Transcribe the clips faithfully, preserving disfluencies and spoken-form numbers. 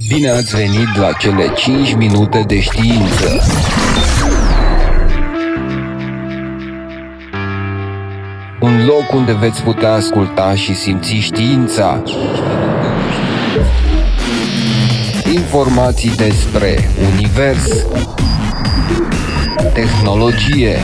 Bine ați venit la cele cinci minute de știință. Un loc unde veți putea asculta și simți știința. Informații despre univers, tehnologie,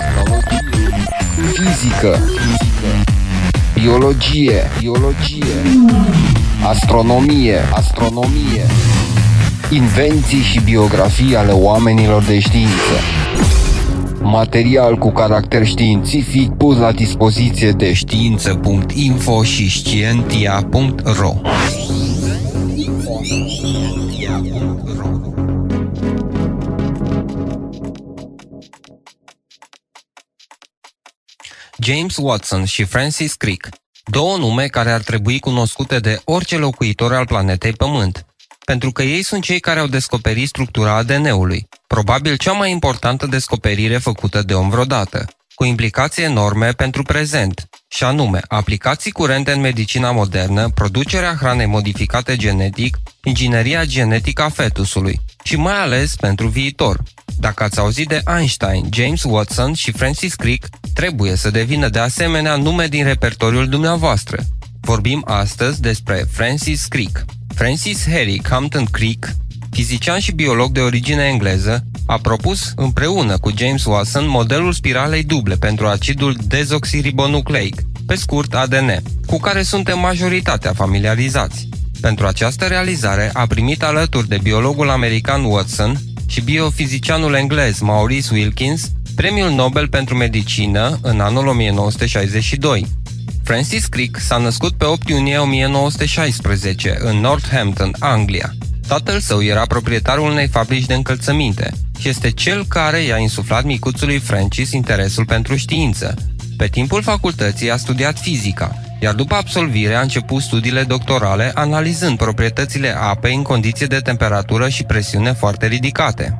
fizică, biologie, biologie, astronomie, astronomie, invenții și biografii ale oamenilor de știință. Material cu caracter științific pus la dispoziție de știință punct info și scientia punct ro. James Watson și Francis Crick, două nume care ar trebui cunoscute de orice locuitor al planetei Pământ, pentru că ei sunt cei care au descoperit structura A D N-ului, probabil cea mai importantă descoperire făcută de om vreodată, cu implicații enorme pentru prezent, și anume aplicații curente în medicina modernă, producerea hranei modificate genetic, ingineria genetică a fetusului și mai ales pentru viitor. Dacă ați auzit de Einstein, James Watson și Francis Crick, trebuie să devină de asemenea nume din repertoriul dumneavoastră. Vorbim astăzi despre Francis Crick. Francis Harry Compton Crick, fizician și biolog de origine engleză, a propus împreună cu James Watson modelul spiralei duble pentru acidul dezoxiribonucleic, pe scurt A D N, cu care suntem majoritatea familiarizați. Pentru această realizare a primit alături de biologul american Watson și biofizicianul englez Maurice Wilkins Premiul Nobel pentru Medicină în anul o mie nouă sute șaizeci și doi. Francis Crick s-a născut pe opt iunie o mie nouă sute șaisprezece în Northampton, Anglia. Tatăl său era proprietarul unei fabrici de încălțăminte și este cel care i-a insuflat micuțului Francis interesul pentru știință. Pe timpul facultății a studiat fizica, iar după absolvire a început studiile doctorale analizând proprietățile apei în condiții de temperatură și presiune foarte ridicate.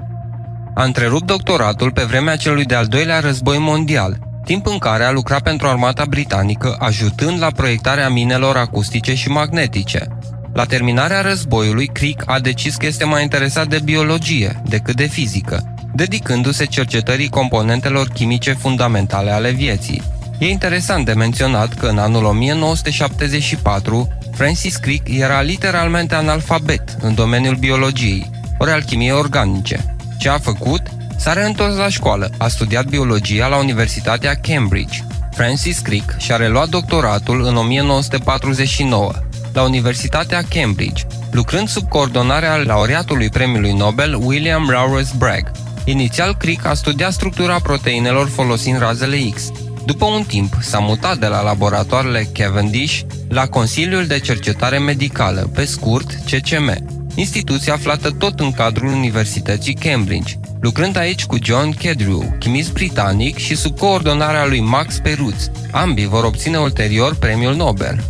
A întrerupt doctoratul pe vremea celui de-al doilea război mondial, timp în care a lucrat pentru armata britanică, ajutând la proiectarea minelor acustice și magnetice. La terminarea războiului, Crick a decis că este mai interesat de biologie decât de fizică, dedicându-se cercetării componentelor chimice fundamentale ale vieții. E interesant de menționat că în anul o mie nouă sute șaptezeci și patru, Francis Crick era literalmente analfabet în domeniul biologiei, ori al chimiei organice. Ce a făcut? S-a reîntors la școală, a studiat biologia la Universitatea Cambridge. Francis Crick și-a reluat doctoratul în o mie nouă sute patruzeci și nouă, la Universitatea Cambridge, lucrând sub coordonarea laureatului Premiului Nobel William Rowers Bragg. Inițial, Crick a studiat structura proteinelor folosind razele X. După un timp, s-a mutat de la laboratoarele Cavendish la Consiliul de Cercetare Medicală, pe scurt C C M, instituție aflată tot în cadrul Universității Cambridge, lucrând aici cu John Kedrew, chimist britanic, și sub coordonarea lui Max Perutz. Ambii vor obține ulterior Premiul Nobel.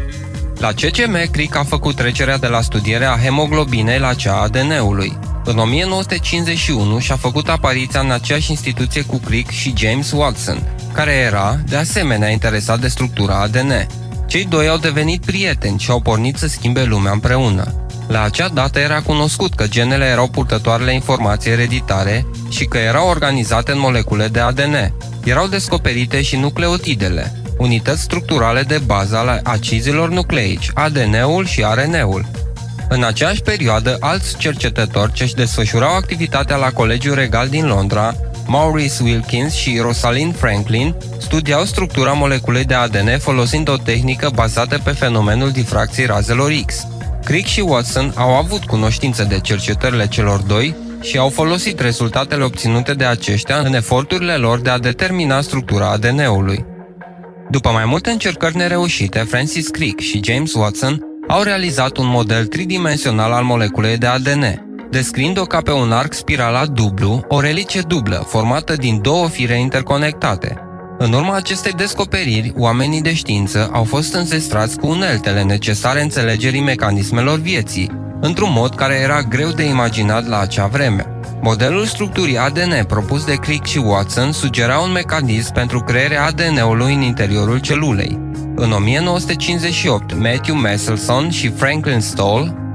La C C M, Crick a făcut trecerea de la studierea hemoglobinei la cea a A D N-ului. În o mie nouă sute cincizeci și unu și-a făcut apariția în aceeași instituție cu Crick și James Watson, care era, de asemenea, interesat de structura A D N. Cei doi au devenit prieteni și au pornit să schimbe lumea împreună. La acea dată era cunoscut că genele erau purtătoarele informații ereditare și că erau organizate în molecule de A D N. Erau descoperite și nucleotidele, unități structurale de bază ale acizilor nucleici, A D N-ul și R N A-ul. În aceeași perioadă, alți cercetători ce-și desfășurau activitatea la Colegiul Regal din Londra, Maurice Wilkins și Rosalind Franklin, studiau structura moleculei de A D N folosind o tehnică bazată pe fenomenul difracției razelor X. Crick și Watson au avut cunoștință de cercetările celor doi și au folosit rezultatele obținute de aceștia în eforturile lor de a determina structura A D N-ului. După mai multe încercări nereușite, Francis Crick și James Watson au realizat un model tridimensional al moleculei de A D N, descriind-o ca pe un arc spiralat dublu, o relicie dublă, formată din două fire interconectate. În urma acestei descoperiri, oamenii de știință au fost înzestrați cu uneltele necesare înțelegerii mecanismelor vieții, într-un mod care era greu de imaginat la acea vreme. Modelul structurii A D N propus de Crick și Watson sugera un mecanism pentru crearea A D N-ului în interiorul celulei. În o mie nouă sute cincizeci și opt, Matthew Meselson și Franklin Stoll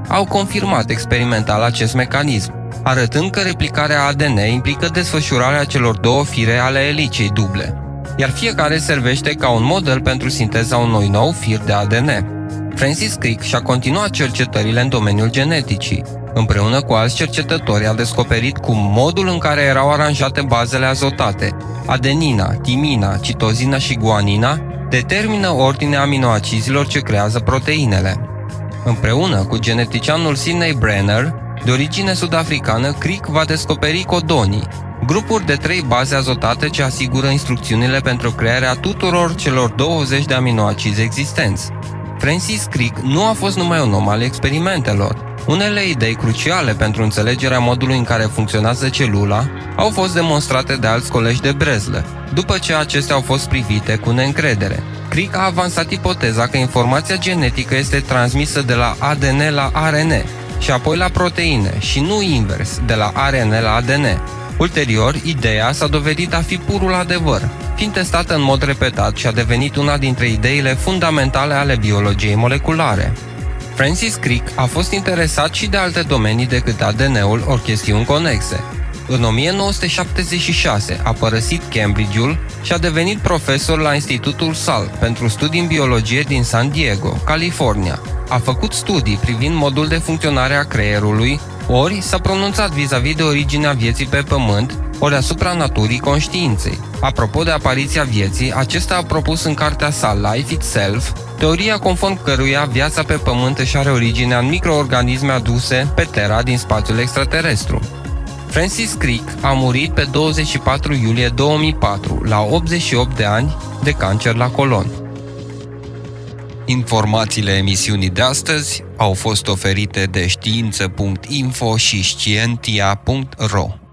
au confirmat experimental acest mecanism, arătând că replicarea A D N implică desfășurarea celor două fire ale elicei duble, iar fiecare servește ca un model pentru sinteza unui nou fir de A D N. Francis Crick și-a continuat cercetările în domeniul geneticii. Împreună cu alți cercetători a descoperit cum modul în care erau aranjate bazele azotate, adenina, timina, citozina și guanina, determină ordinea aminoacizilor ce creează proteinele. Împreună cu geneticianul Sidney Brenner, de origine sud-africană, Crick va descoperi codonii, grupuri de trei baze azotate ce asigură instrucțiunile pentru crearea tuturor celor douăzeci de aminoacizi existenți. Francis Crick nu a fost numai un om al experimentelor. Unele idei cruciale pentru înțelegerea modului în care funcționează celula au fost demonstrate de alți colegi de brezlă, după ce acestea au fost privite cu neîncredere. Crick a avansat ipoteza că informația genetică este transmisă de la A D N la R N A și apoi la proteine și nu invers, de la R N A la A D N. Ulterior, ideea s-a dovedit a fi purul adevăr, fiind testată în mod repetat și a devenit una dintre ideile fundamentale ale biologiei moleculare. Francis Crick a fost interesat și de alte domenii decât A D N-ul ori chestiuni conexe. În o mie nouă sute șaptezeci și șase a părăsit Cambridge-ul și a devenit profesor la Institutul Salk pentru studii în biologie din San Diego, California. A făcut studii privind modul de funcționare a creierului, ori s-a pronunțat vis-a-vis de originea vieții pe Pământ, ori asupra naturii conștiinței. Apropo de apariția vieții, acesta a propus în cartea sa Life Itself, teoria conform căruia viața pe Pământ își are originea în microorganisme aduse pe Terra din spațiul extraterestru. Francis Crick a murit pe douăzeci și patru iulie două mii patru, la optzeci și opt de ani, de cancer la colon. Informațiile emisiunii de astăzi au fost oferite de știință punct info și scientia punct ro.